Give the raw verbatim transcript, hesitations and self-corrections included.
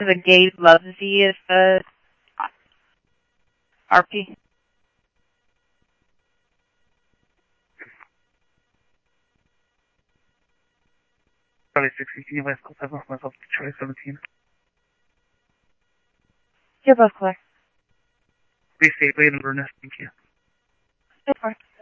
to the gate loves Z is the R P. Charlie sixty, can you advise call seven for myself to Charlie seventeen? You're both clear. Please stay late and Ernest, thank you. Good work.